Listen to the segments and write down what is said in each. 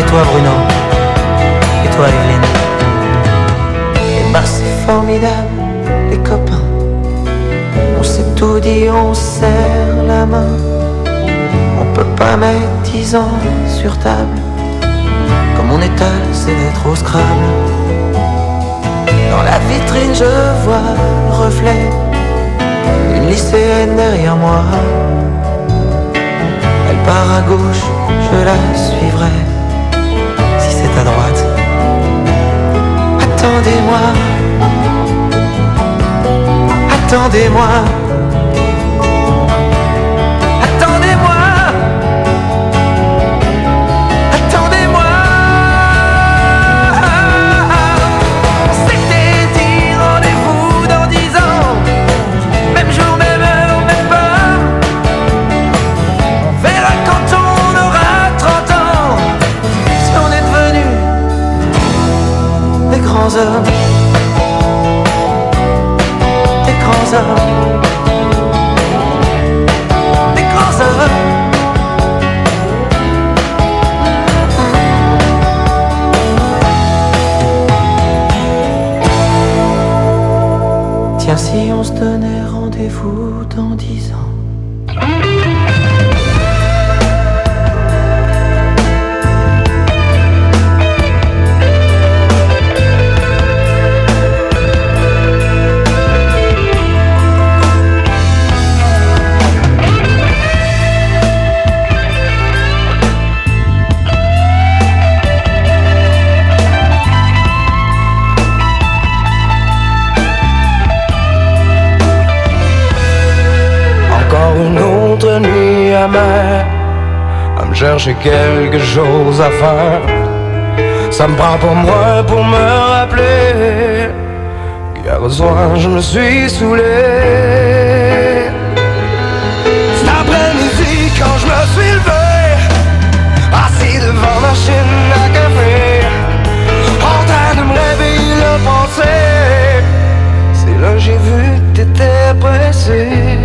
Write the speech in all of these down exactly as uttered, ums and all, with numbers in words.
toi Bruno, et toi Evelyne. Et bah c'est formidable, les copains. On s'est tout dit, on serre la main. On peut pas mettre dix ans sur table. Comme on étale ses lettres au Scrabble. Dans la vitrine je vois le reflet d'une lycéenne derrière moi. Elle part à gauche, je la suivrai. Si c'est à droite, attendez-moi. Attendez-moi. Attendez-moi. Attendez-moi. On s'était dit rendez-vous dans dix ans. Même jour, même heure, même pas. On verra quand on aura trente ans. Si on est devenus des grands hommes. Des grands hommes. Des grands hommes. Tiens, si on se donnait rendez-vous dans dix ans. Une autre nuit amère à me chercher quelque chose à faire. Ça me prend pour moi pour me rappeler qu'hier soir je me suis saoulé. Cet après-midi quand je me suis levé, assis devant ma machine à café, en train de me réveiller le passé, c'est là que j'ai vu que t'étais pressé.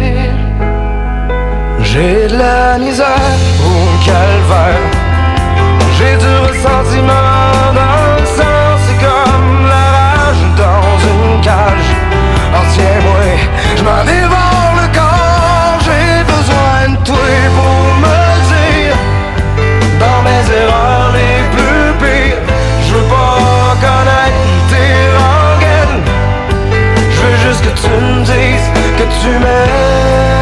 J'ai de la misère au calvaire, j'ai du ressentiment dans le sang. C'est comme la rage dans une cage. Oh tiens-moi, je m'en dévore le corps. J'ai besoin de toi pour me dire dans mes erreurs les plus pires. Je veux pas connaître tes rengaines, je veux juste que tu me dises que tu m'aimes.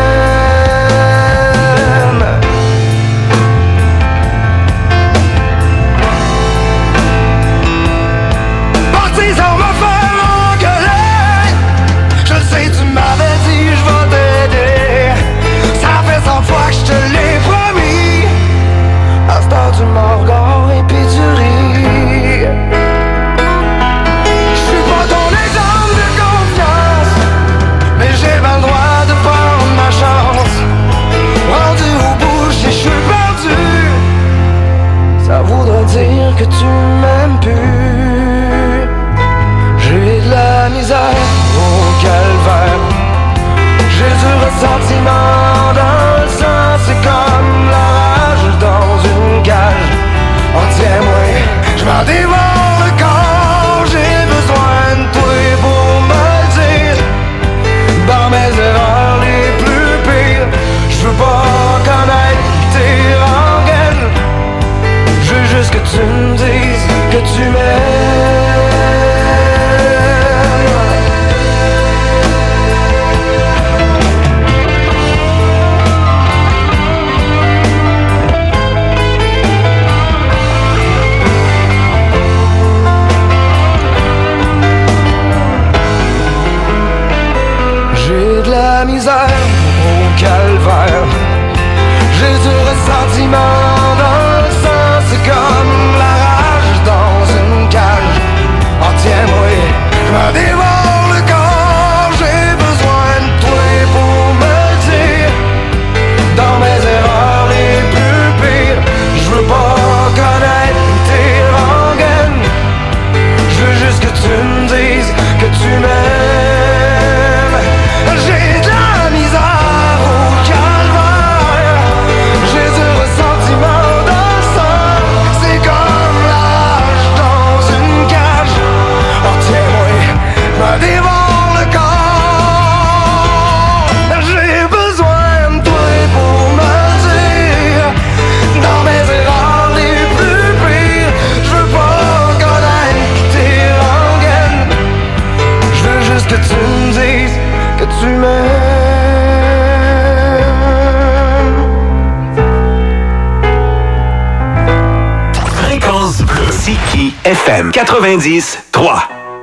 Fois que je te l'ai promis, à ce temps tu me regardes et puis tu ris. Je suis pas ton exemple de confiance, mais j'ai pas le droit de prendre ma chance. Rendu au bout, je suis perdu, ça voudrait dire que tu m'aimes plus. J'ai de la misère au calvaire, j'ai du ressentiment dans le sang. C'est comme la rage dans une cage. Oh tiens-moi, je m'en dévore le corps. J'ai besoin de toi pour me dire dans mes erreurs les plus pires. Je veux pas connaître tes rengaines, je veux juste que tu me dises que tu m'aimes. La misère au calvaire, j'ai du ressentiment dans le sang. C'est comme la rage dans une cage. Oh tiens-moi, je m'en dévore le corps. J'ai besoin de toi pour me dire dans mes erreurs les plus pires. Je veux pas connaître tes rengaines, je veux juste que tu me dises que tu m'aimes. J'ai de la misère au calvaire, j'ai du ressentiment F M quatre-vingt-dix trois.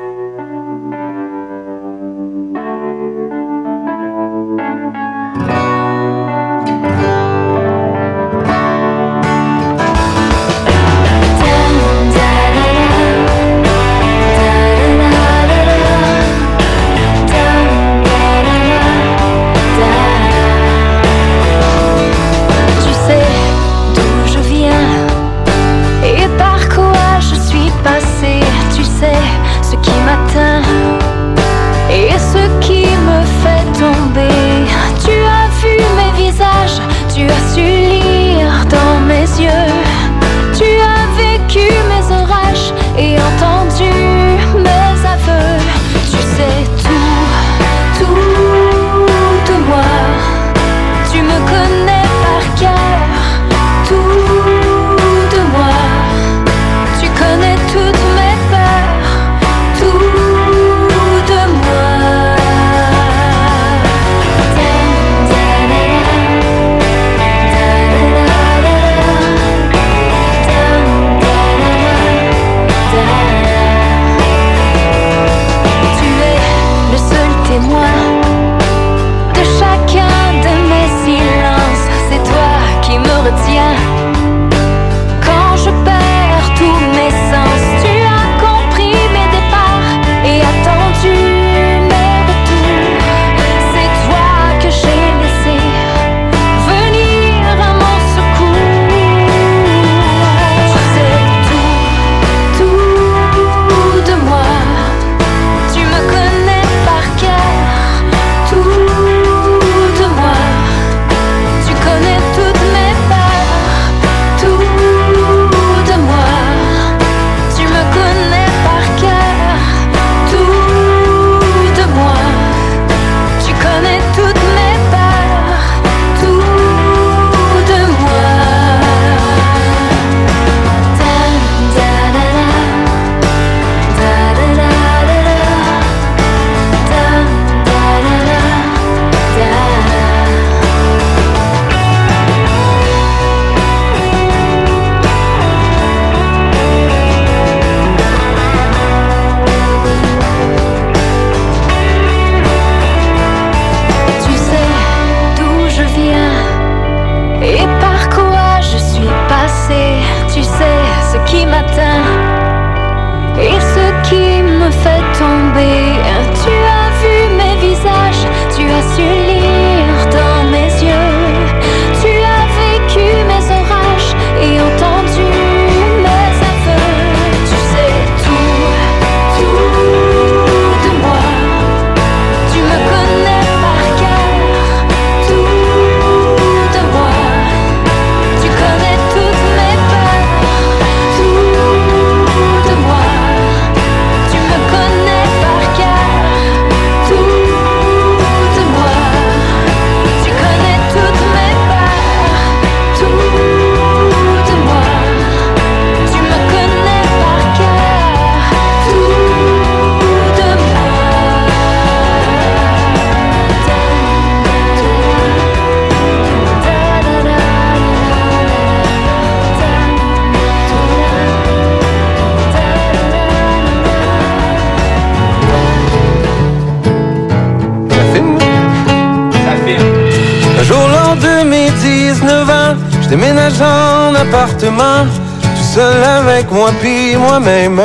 Déménage en appartement, tout seul avec moi puis moi-même.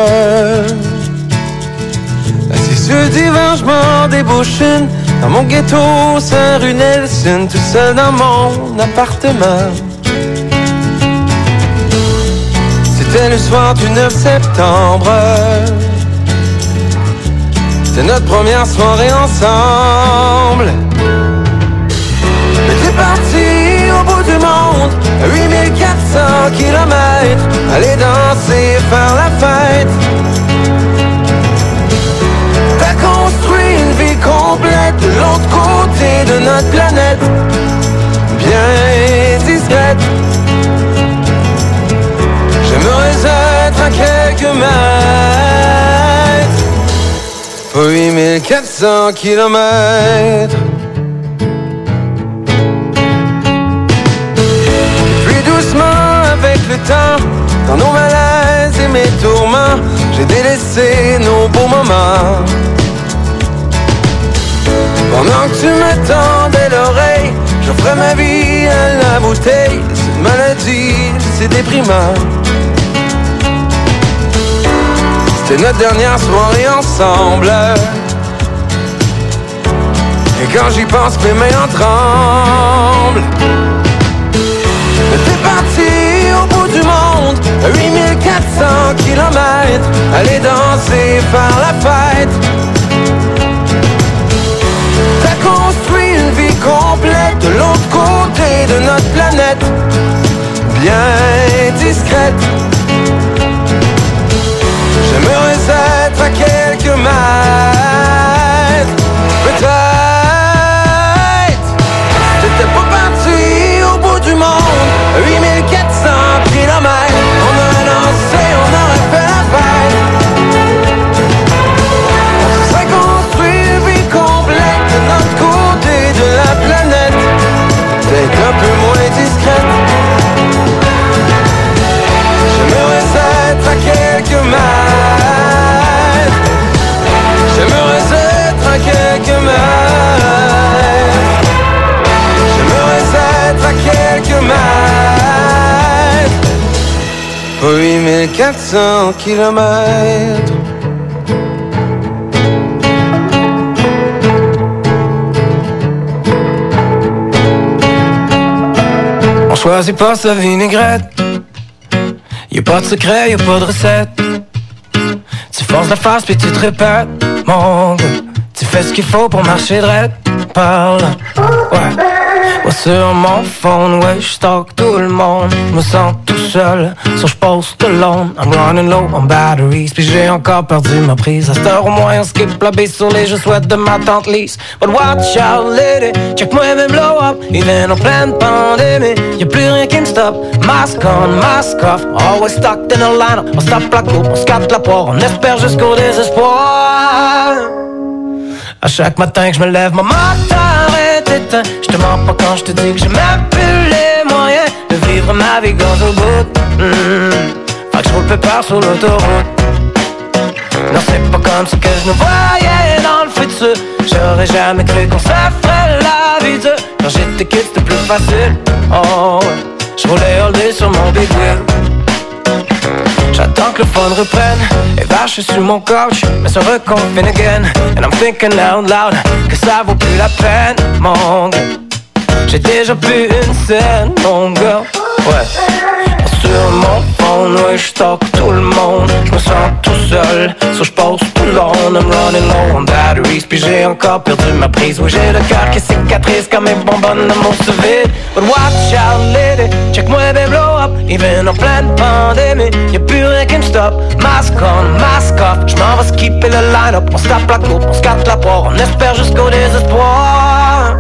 Assis sur le divan, je m'en débouche une dans mon ghetto, Saint-Rue Nelson, tout seul dans mon appartement. C'était le soir du neuf septembre. C'était notre première soirée ensemble. J'étais parti au bout du monde, à huit mille quatre cents kilomètres, aller danser, faire la fête. T'as construit une vie complète de l'autre côté de notre planète, bien discrète. J'aimerais être à quelques mètres, pour huit mille quatre cents kilomètres. Puis doucement avec le temps, dans nos malaises et mes tourments, j'ai délaissé nos beaux moments. Pendant que tu me tendais l'oreille, j'offrais ma vie à la bouteille. Cette maladie, c'est déprimant. C'était notre dernière soirée ensemble. Et quand j'y pense, mes mains en tremblent. Mais t'es parti au bout du monde, à huit mille quatre cents kilomètres, aller danser, faire la fête. T'as construit une vie complète de l'autre côté de notre planète, bien discrète. J'aimerais être à quelques mètres, peut-être. T'étais pas parti au bout du monde, huit mille quatre cents kilomètres. On aurait dansé, on aurait fait la fête. On se serait construit une vie complète de notre côté de la planète, peut-être un peu moins discrète. J'aimerais être à quelques mètres. J'aimerais être à quelques mètres. J'aimerais être à quelques mètres. huit mille quatre cents kilomètres. On choisit pas sa vinaigrette. Y'a pas de secret, y'a pas de recette. Tu forces la face puis tu te répètes, mon gars. Tu fais ce qu'il faut pour marcher droit. Parle, ouais. Ouais, sur mon phone, ouais, j'stalk tout le monde. J'me sens tout seul, so j'poste alone. I'm running low on batteries, puis j'ai encore perdu ma prise. À cette heure au moins on skip la bise sur les je souhaite de ma tante Lise. But watch out lady, check-moi même blow up. Even en pleine pandémie, y'a plus rien qui me stoppe. Mask on, mask off, always stuck in a line. On se tape la coupe, on se capte la poire, on espère jusqu'au désespoir. À chaque matin que je me lève, mon moteur est éteint. Je te mens pas quand je te dis que j'ai même plus les moyens de vivre ma vie gaz au bout. Mmh. Fait que je roule pépère sur l'autoroute. Non, c'est pas comme ça que je nous voyais dans le futur. J'aurais jamais cru qu'on se ferait la vie dure. Quand j'étais kid, c'était plus facile. Oh ouais, je roulais all day sur mon big wheel. J'attends que le fun reprenne et vache sur mon couch, mais ça reconfine again. And I'm thinking out loud que ça vaut plus la peine, mon gars. J'ai déjà plus une scène, mon gars. Ouais. Sur mon phone, ouais, j'stalk tout le monde. J'me sens tout seul, so j'pose tout le long. I'm running low on batteries, puis j'ai encore perdu ma prise. Oui, j'ai le cœur qui cicatrice comme mes bonbonnes de mon vide. But watch out lady, check-moi des blow up. Even en pleine pandémie, y'a plus rien qui me stoppe. Mask on, mask off, j'm'en vais skipper le line-up. On se tape la coupe, on se capte la poire, on espère jusqu'au désespoir.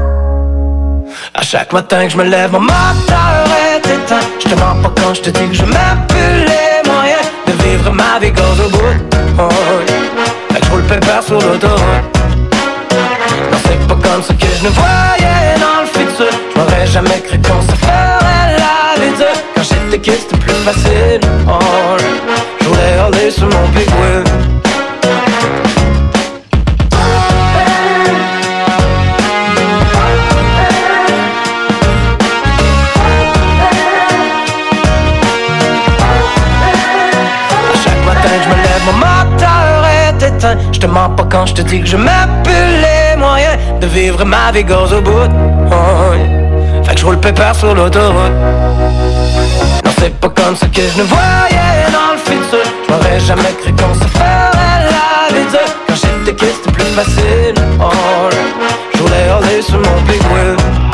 À chaque matin que je me lève, mon moteur est éteint. Je te mens pas quand je te dis que je n'ai plus les moyens de vivre ma vie gaz au bout. Oh, fait que je roule pépère sur l'autoroute. Non, c'est pas comme ça que je ne voyais dans le futur. Je m'aurais jamais cru qu'on se ferait la vie dure. Quand j'étais kid, c'était plus facile. Oh, je roulais all day sur mon big wheel. Mon moteur est éteint. Je te mens pas quand je te dis que je n'ai plus les moyens de vivre ma vie gaz au bout. Oh, yeah. Fait que je roule pépère sur l'autoroute. Non, c'est pas comme ça que je ne voyais dans le futur. Je m'aurais jamais cru qu'on se ferait la vie dure. Quand j'étais kid, c'était plus facile. Oh, yeah. Je roulais all day sur mon big wheel.